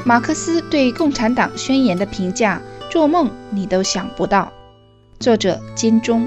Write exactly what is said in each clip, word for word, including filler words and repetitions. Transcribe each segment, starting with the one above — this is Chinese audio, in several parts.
马克思对共产党宣言的评价，做梦你都想不到。作者金钟。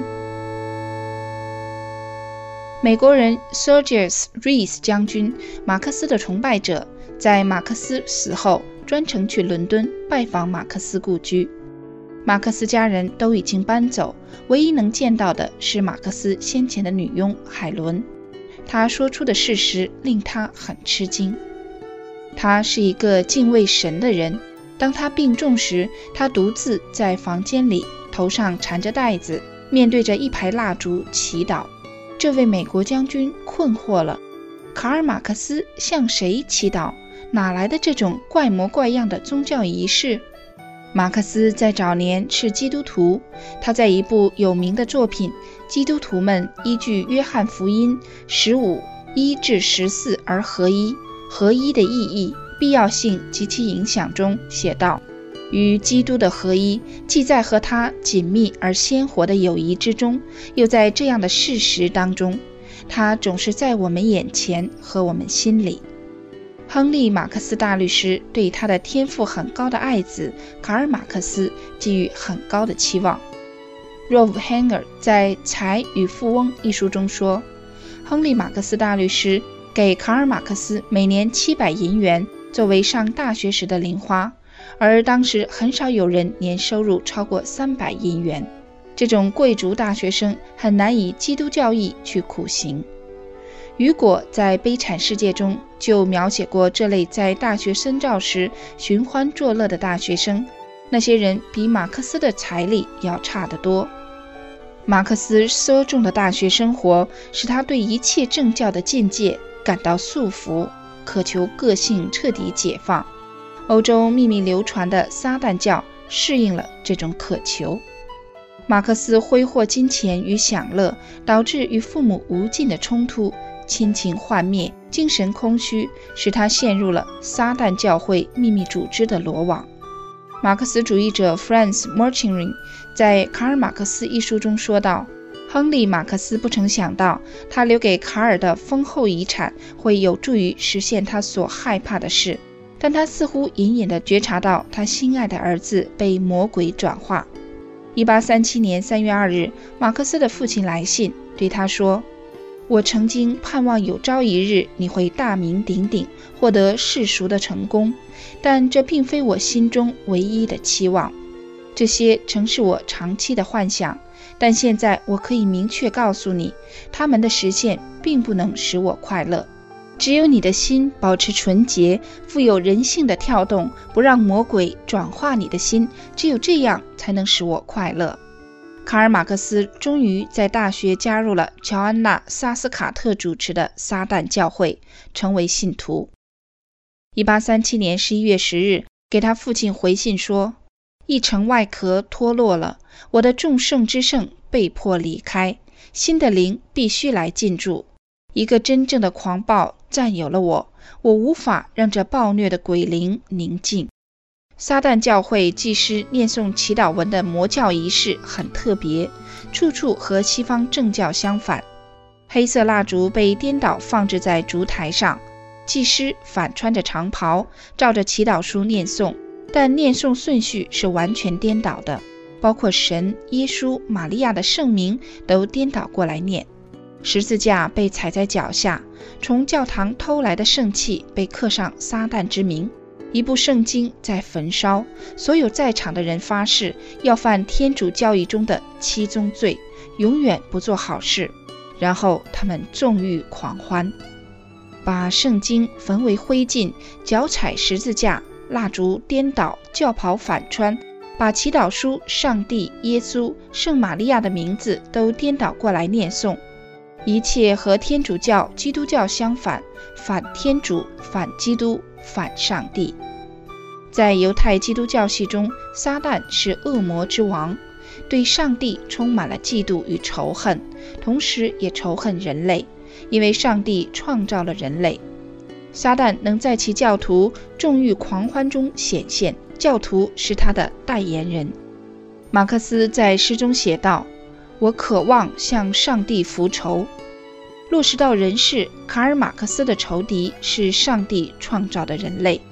美国人 Sergius Rees 将军，马克思的崇拜者，在马克思死后专程去伦敦拜访马克思故居。马克思家人都已经搬走，唯一能见到的是马克思先前的女佣海伦。他说出的事实令他很吃惊。他是一个敬畏神的人，当他病重时，他独自在房间里，头上缠着带子，面对着一排蜡烛祈祷。这位美国将军困惑了，卡尔马克思向谁祈祷？哪来的这种怪模怪样的宗教仪式？马克思在早年是基督徒，他在一部有名的作品《基督徒们依据约翰福音十五一至十四而合一，合一的意义、必要性及其影响》中写道，与基督的合一，既在和他紧密而鲜活的友谊之中，又在这样的事实当中，他总是在我们眼前和我们心里。亨利·马克思大律师对他的天赋很高的爱子卡尔·马克思寄予很高的期望。 Rolf Hanger 在《财与富翁》一书中说，亨利·马克思大律师给卡尔·马克思每年七百银元作为上大学时的零花，而当时很少有人年收入超过三百银元。这种贵族大学生很难以基督教义去苦行。雨果在《悲惨世界》中就描写过这类在大学深造时寻欢作乐的大学生，那些人比马克思的财力要差得多。马克思奢重的大学生活使他对一切政教的境界感到束缚，渴求个性彻底解放。欧洲秘密流传的撒旦教适应了这种渴求。马克思挥霍金钱与享乐，导致与父母无尽的冲突，亲情幻灭，精神空虚，使他陷入了撒旦教会秘密组织的罗网。马克思主义者 Franz Murching 在《卡尔·马克思》一书中说道，亨利·马克思不曾想到，他留给卡尔的丰厚遗产会有助于实现他所害怕的事，但他似乎隐隐地觉察到他心爱的儿子被魔鬼转化。一八三七年三月二日，马克思的父亲来信对他说，我曾经盼望有朝一日你会大名鼎鼎，获得世俗的成功，但这并非我心中唯一的期望。这些曾是我长期的幻想，但现在我可以明确告诉你，他们的实现并不能使我快乐。只有你的心保持纯洁，富有人性的跳动，不让魔鬼转化你的心，只有这样才能使我快乐。卡尔·马克思终于在大学加入了乔安娜·萨斯卡特主持的撒旦教会，成为信徒。一八三七年十一月十日，给他父亲回信说，一层外壳脱落了，我的众圣之圣被迫离开，新的灵必须来进驻。一个真正的狂暴占有了我，我无法让这暴虐的鬼灵宁静。撒旦教会祭师念诵祈祷文的魔教仪式很特别，处处和西方正教相反。黑色蜡烛被颠倒放置在烛台上，祭师反穿着长袍，照着祈祷书念诵，但念诵顺序是完全颠倒的，包括神、耶稣、玛利亚的圣名都颠倒过来念。十字架被踩在脚下，从教堂偷来的圣器被刻上撒旦之名，一部圣经在焚烧，所有在场的人发誓要犯天主教义中的七宗罪，永远不做好事，然后他们纵欲狂欢，把圣经焚为灰烬，脚踩十字架，蜡烛颠倒，教袍反穿，把祈祷书、上帝、耶稣、圣玛利亚的名字都颠倒过来念诵，一切和天主教、基督教相反，反天主、反基督、反上帝。在犹太基督教系中，撒旦是恶魔之王，对上帝充满了嫉妒与仇恨，同时也仇恨人类，因为上帝创造了人类。撒旦能在其教徒纵欲狂欢中显现，教徒是他的代言人。马克思在诗中写道，我渴望向上帝复仇。落实到人世，卡尔马克思的仇敌是上帝创造的人类。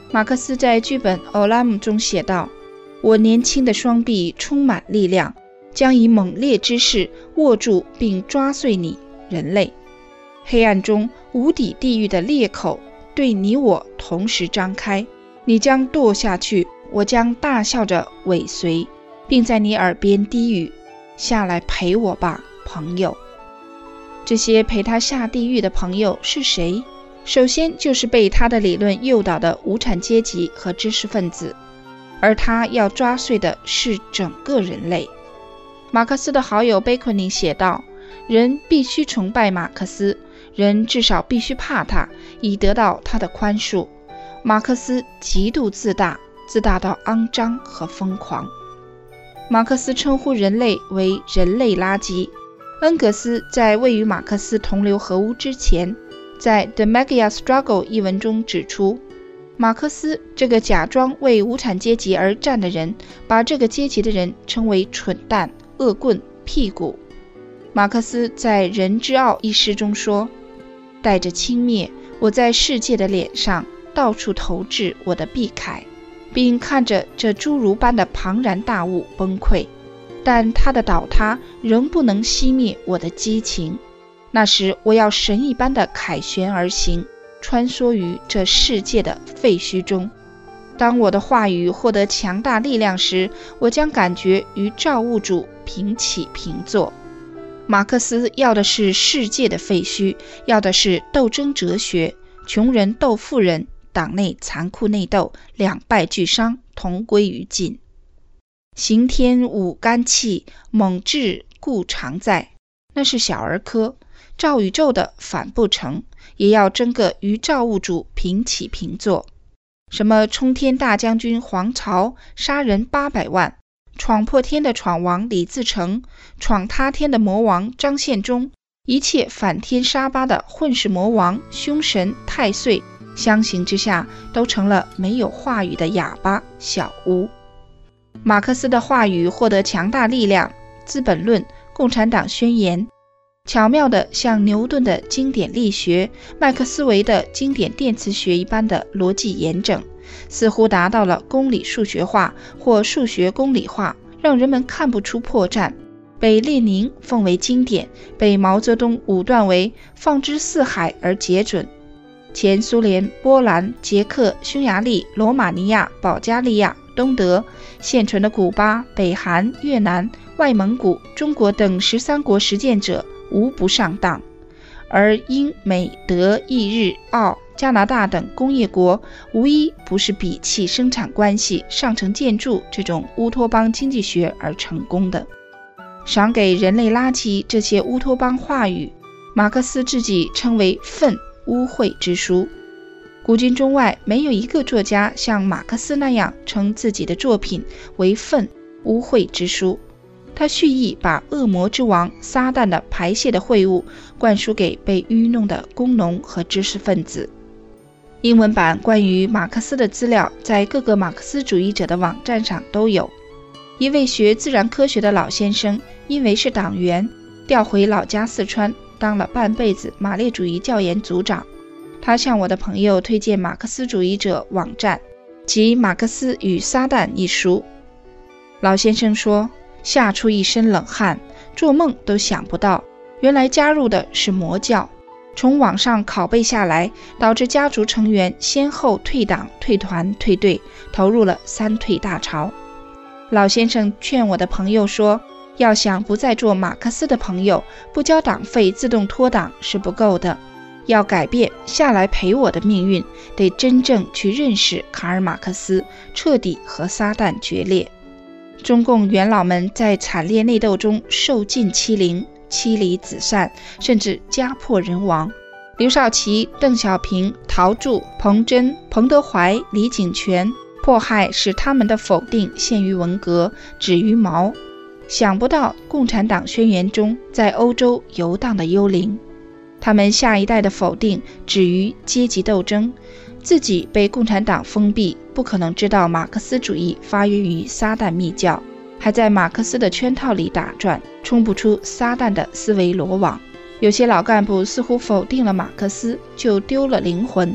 马克思在剧本《奥拉姆》中写道：我年轻的双臂充满力量，将以猛烈之势握住并抓碎你，人类。黑暗中无底地狱的裂口对你我同时张开，你将堕下去，我将大笑着尾随，并在你耳边低语：下来陪我吧，朋友。这些陪他下地狱的朋友是谁？首先就是被他的理论诱导的无产阶级和知识分子，而他要抓碎的是整个人类。马克思的好友贝克宁写道：人必须崇拜马克思，人至少必须怕他，以得到他的宽恕。马克思极度自大，自大到肮脏和疯狂。马克思称呼人类为人类垃圾。恩格斯在未与马克思同流合污之前，在《The Magyar Struggle》一文中指出，马克思这个假装为无产阶级而战的人，把这个阶级的人称为蠢蛋、恶棍、屁股。马克思在《人之傲》一诗中说：带着轻蔑，我在世界的脸上到处投掷我的臂铠，并看着这侏儒般的庞然大物崩溃，但它的倒塌仍不能熄灭我的激情。那时我要神一般的凯旋而行，穿梭于这世界的废墟中。当我的话语获得强大力量时，我将感觉与造物主平起平坐。马克思要的是世界的废墟，要的是斗争哲学，穷人斗富人，党内残酷内斗，两败俱伤，同归于尽。刑天舞肝气，猛志固常在，那是小儿科。造宇宙的反不成，也要争个与造物主平起平坐。什么冲天大将军黄巢，杀人八百万，闯破天的闯王李自成，闯他天的魔王张献忠，一切反天杀八的混世魔王、凶神、太岁，相形之下都成了没有话语的哑巴、小巫。马克思的话语获得强大力量，《资本论》、共产党宣言，巧妙地像牛顿的经典力学、麦克斯韦的经典电磁学一般的逻辑严整，似乎达到了公理数学化或数学公理化，让人们看不出破绽，被列宁奉为经典，被毛泽东武断为放之四海而皆准。前苏联、波兰、捷克、匈牙利、罗马尼亚、保加利亚、东德、现存的古巴、北韩、越南、外蒙古、中国等十三国实践者无不上当，而英、美、德、意、日、澳、加拿大等工业国无一不是比弃生产关系、上层建筑这种乌托邦经济学而成功的。赏给人类垃圾这些乌托邦话语，马克思自己称为粪污秽之书。古今中外没有一个作家像马克思那样称自己的作品为粪污秽之书。他蓄意把恶魔之王撒旦的排泄的秽物灌输给被愚弄的工农和知识分子。英文版关于马克思的资料在各个马克思主义者的网站上都有。一位学自然科学的老先生因为是党员，调回老家四川，当了半辈子马列主义教研组长。他向我的朋友推荐马克思主义者网站及《马克思与撒旦》一书。老先生说，吓出一身冷汗，做梦都想不到，原来加入的是魔教。从网上拷贝下来，导致家族成员先后退党、退团、退队，投入了三退大潮。老先生劝我的朋友说，要想不再做马克思的朋友，不交党费自动脱党是不够的，要改变下来陪我的命运，得真正去认识卡尔马克思，彻底和撒旦决裂。中共元老们在惨烈内斗中受尽欺凌，妻离子散，甚至家破人亡。刘少奇、邓小平、陶铸、彭真、彭德怀、李井泉，迫害使他们的否定限于文革，止于毛。想不到共产党宣言中在欧洲游荡的幽灵，他们下一代的否定止于阶级斗争，自己被共产党封闭，不可能知道马克思主义发源于撒旦密教，还在马克思的圈套里打转，冲不出撒旦的思维罗网。有些老干部似乎否定了马克思，就丢了灵魂。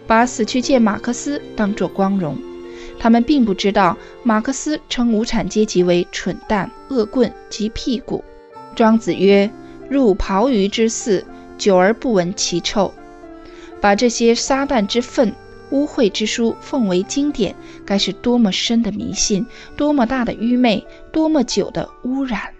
把死去见马克思当作光荣。他们并不知道马克思称无产阶级为蠢蛋、恶棍及屁股。庄子曰：入庖鱼之肆，久而不闻其臭。把这些撒旦之粪、污秽之书奉为经典，该是多么深的迷信，多么大的愚昧，多么久的污染。